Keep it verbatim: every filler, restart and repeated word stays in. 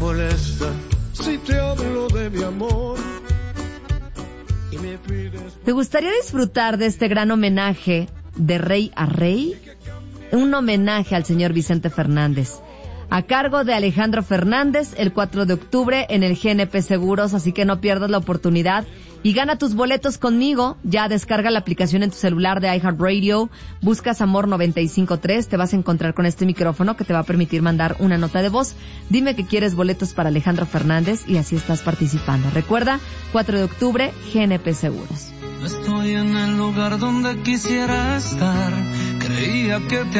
molesta si te hablo de mi amor y me pides... ¿Te gustaría disfrutar de este gran homenaje de rey a rey? Un homenaje al señor Vicente Fernández, a cargo de Alejandro Fernández, el cuatro de octubre en el G N P Seguros, así que no pierdas la oportunidad y gana tus boletos conmigo. Ya descarga la aplicación en tu celular de iHeartRadio, buscas Amor noventa y cinco punto tres, te vas a encontrar con este micrófono que te va a permitir mandar una nota de voz. Dime que quieres boletos para Alejandro Fernández y así estás participando. Recuerda, cuatro de octubre, G N P Seguros. No estoy en el lugar donde quisiera estar, creía que te